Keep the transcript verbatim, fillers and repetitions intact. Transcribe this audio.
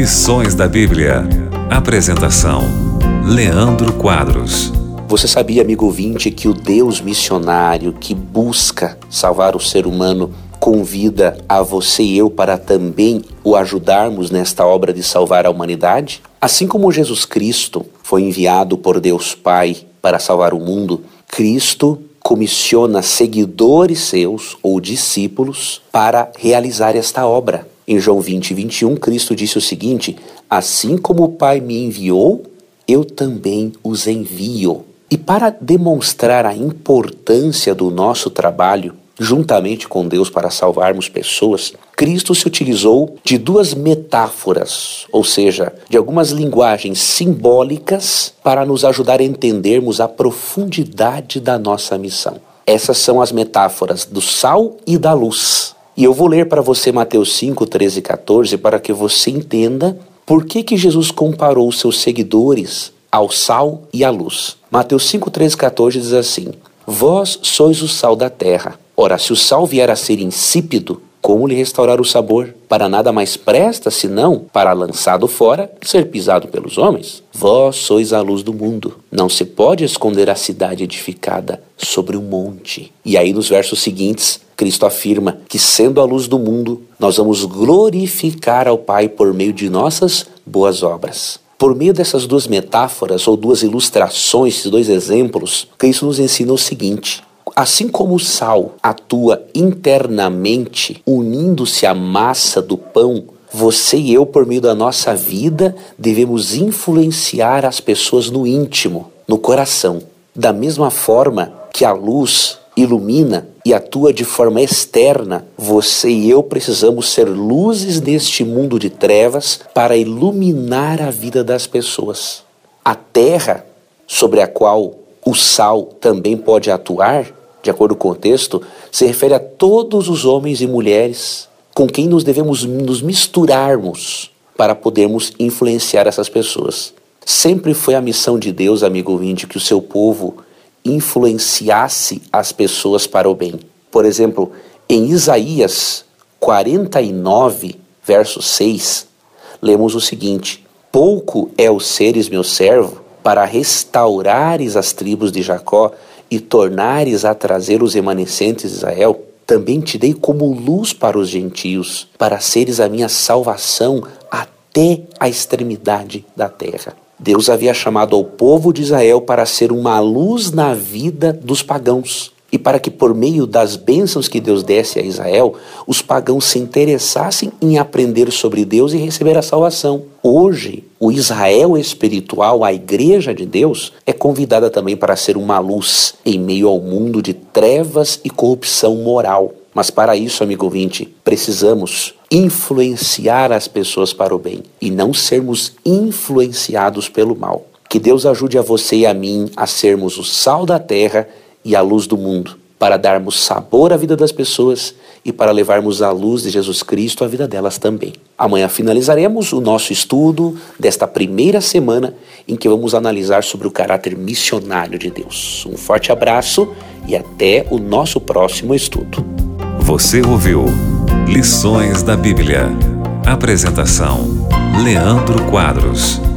Lições da Bíblia. Apresentação: Leandro Quadros. Você sabia, amigo ouvinte, que o Deus missionário que busca salvar o ser humano convida a você e eu para também o ajudarmos nesta obra de salvar a humanidade? Assim como Jesus Cristo foi enviado por Deus Pai para salvar o mundo, Cristo comissiona seguidores seus ou discípulos para realizar esta obra. Em João vinte, vinte e um, Cristo disse o seguinte: assim como o Pai me enviou, eu também os envio. E para demonstrar a importância do nosso trabalho, juntamente com Deus para salvarmos pessoas, Cristo se utilizou de duas metáforas, ou seja, de algumas linguagens simbólicas para nos ajudar a entendermos a profundidade da nossa missão. Essas são as metáforas do sal e da luz. E eu vou ler para você Mateus cinco, treze e quatorze para que você entenda por que que Jesus comparou seus seguidores ao sal e à luz. Mateus cinco, treze e quatorze diz assim: vós sois o sal da terra. Ora, se o sal vier a ser insípido, como lhe restaurar o sabor? Para nada mais presta, senão para, lançado fora, ser pisado pelos homens. Vós sois a luz do mundo. Não se pode esconder a cidade edificada sobre um monte. E aí, nos versos seguintes, Cristo afirma que, sendo a luz do mundo, nós vamos glorificar ao Pai por meio de nossas boas obras. Por meio dessas duas metáforas, ou duas ilustrações, esses dois exemplos, Cristo nos ensina o seguinte: assim como o sal atua internamente, unindo-se à massa do pão, você e eu, por meio da nossa vida, devemos influenciar as pessoas no íntimo, no coração. Da mesma forma que a luz ilumina e atua de forma externa, você e eu precisamos ser luzes neste mundo de trevas para iluminar a vida das pessoas. A terra sobre a qual o sal também pode atuar, de acordo com o texto, se refere a todos os homens e mulheres com quem nos devemos nos misturarmos para podermos influenciar essas pessoas. Sempre foi a missão de Deus, amigo ouvinte, que o seu povo influenciasse as pessoas para o bem. Por exemplo, em Isaías quarenta e nove, verso seis, lemos o seguinte: pouco é o seres meu servo para restaurares as tribos de Jacó e tornares a trazer os remanescentes de Israel. Também te dei como luz para os gentios, para seres a minha salvação até a extremidade da terra. Deus havia chamado ao povo de Israel para ser uma luz na vida dos pagãos, e para que por meio das bênçãos que Deus desse a Israel, os pagãos se interessassem em aprender sobre Deus e receber a salvação. Hoje, o Israel espiritual, a igreja de Deus, é convidada também para ser uma luz em meio ao mundo de trevas e corrupção moral. Mas para isso, amigo ouvinte, precisamos influenciar as pessoas para o bem e não sermos influenciados pelo mal. Que Deus ajude a você e a mim a sermos o sal da terra e a luz do mundo, para darmos sabor à vida das pessoas e para levarmos a luz de Jesus Cristo à vida delas também. Amanhã finalizaremos o nosso estudo desta primeira semana em que vamos analisar sobre o caráter missionário de Deus. Um forte abraço e até o nosso próximo estudo. Você ouviu Lições da Bíblia. Apresentação: Leandro Quadros.